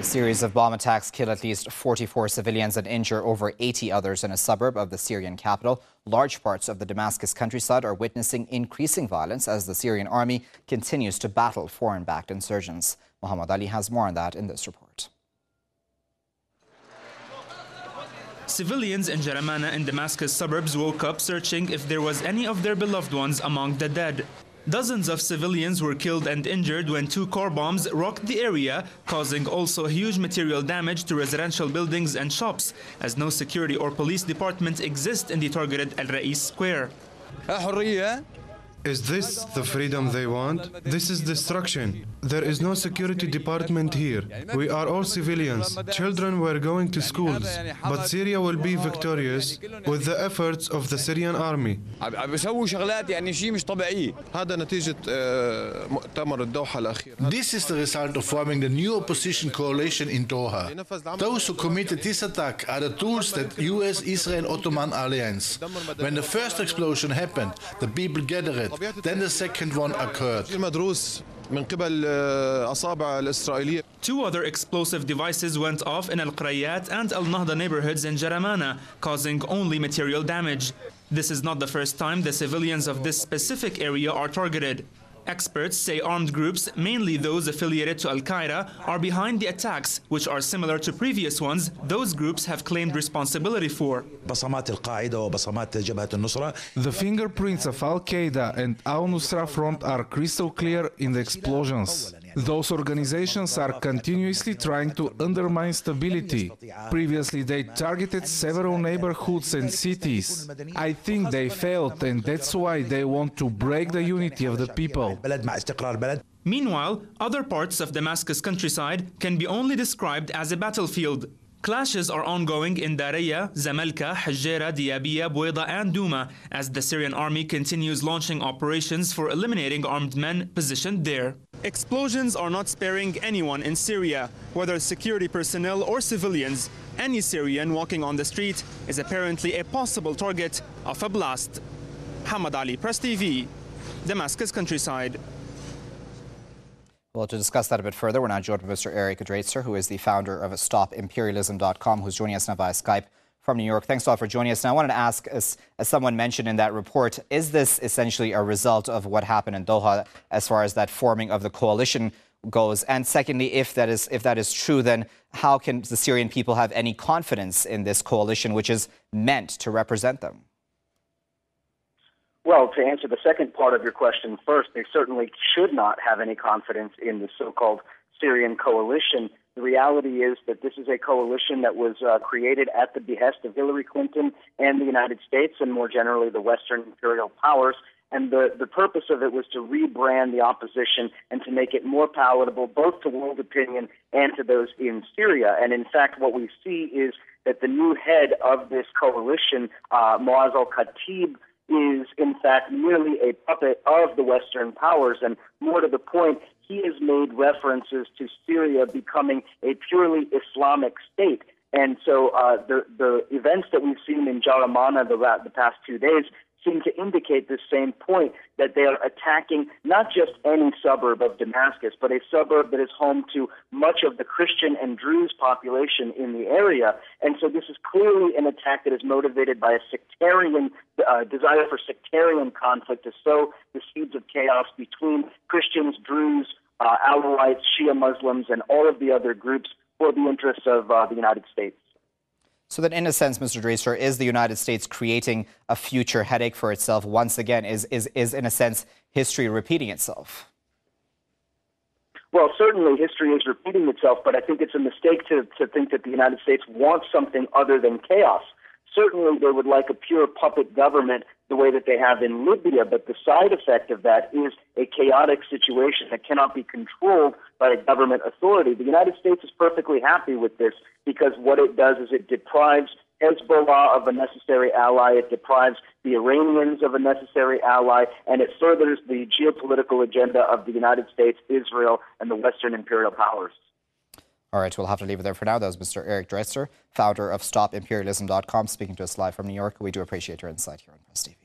A series of bomb attacks kill at least 44 civilians and injure over 80 others in a suburb of the Syrian capital. Large parts of the Damascus countryside are witnessing increasing violence as the Syrian army continues to battle foreign-backed insurgents. Muhammad Ali has more on that in this report. Civilians in Jaramana in Damascus suburbs woke up searching if there was any of their beloved ones among the dead. Dozens of civilians were killed and injured when 2 car bombs rocked the area, causing also huge material damage to residential buildings and shops, as no security or police department exist in the targeted Al Rais Square. Is this the freedom they want? This is destruction. There is no security department here. We are all civilians. Children were going to schools. But Syria will be victorious with the efforts of the Syrian army. This is the result of forming the new opposition coalition in Doha. Those who committed this attack are the tools that US-Israel Ottoman alliance. When the first explosion happened, the people gathered. Then the second one occurred. 2 other explosive devices went off in Al Qarayat and Al Nahda neighborhoods in Jaramana, causing only material damage. This is not the first time the civilians of this specific area are targeted. Experts say armed groups, mainly those affiliated to Al-Qaeda, are behind the attacks, which are similar to previous ones those groups have claimed responsibility for. The fingerprints of Al-Qaeda and Al-Nusra Front are crystal clear in the explosions. Those organizations are continuously trying to undermine stability. Previously, they targeted several neighborhoods and cities. I think they failed, and that's why they want to break the unity of the people. Meanwhile, other parts of Damascus countryside can be only described as a battlefield. Clashes are ongoing in Daraya, Zamalka, Hajjera, Diabiya, Bueda and Douma as the Syrian army continues launching operations for eliminating armed men positioned there. Explosions are not sparing anyone in Syria, whether security personnel or civilians. Any Syrian walking on the street is apparently a possible target of a blast. Muhammad Ali, Press TV, Damascus countryside. Well, to discuss that a bit further, we're now joined by Mr. Eric Dreizer, who is the founder of StopImperialism.com, who's joining us now via Skype from New York. Thanks a lot for joining us. Now, I wanted to ask, as someone mentioned in that report, is this essentially a result of what happened in Doha as far as that forming of the coalition goes? And secondly, if that is true, then how can the Syrian people have any confidence in this coalition, which is meant to represent them? Well, to answer the second part of your question first, they certainly should not have any confidence in the so-called Syrian coalition. The reality is that this is a coalition that was created at the behest of Hillary Clinton and the United States and more generally the Western imperial powers. And the purpose of it was to rebrand the opposition and to make it more palatable both to world opinion and to those in Syria. And in fact, what we see is that the new head of this coalition, Muaz al-Khatib, is in fact merely a puppet of the Western powers, and more to the point, he has made references to Syria becoming a purely Islamic state. And so the events that we've seen in Jaramana the past 2 days seem to indicate the same point, that they are attacking not just any suburb of Damascus, but a suburb that is home to much of the Christian and Druze population in the area. And so this is clearly an attack that is motivated by a sectarian desire for sectarian conflict to sow the seeds of chaos between Christians, Druze, Alawites, Shia Muslims, and all of the other groups for the interests of the United States. So that in a sense, Mr. Dreizer, is the United States creating a future headache for itself once again? Is in a sense history repeating itself? Well, certainly history is repeating itself, but I think it's a mistake to think that the United States wants something other than chaos. Certainly they would like a pure puppet government the way that they have in Libya, but the side effect of that is a chaotic situation that cannot be controlled by a government authority. The United States is perfectly happy with this because what it does is it deprives Hezbollah of a necessary ally, it deprives the Iranians of a necessary ally, and it furthers the geopolitical agenda of the United States, Israel, and the Western imperial powers. All right, we'll have to leave it there for now. That was Mr. Eric Dreizer, founder of StopImperialism.com, speaking to us live from New York. We do appreciate your insight here on Press TV.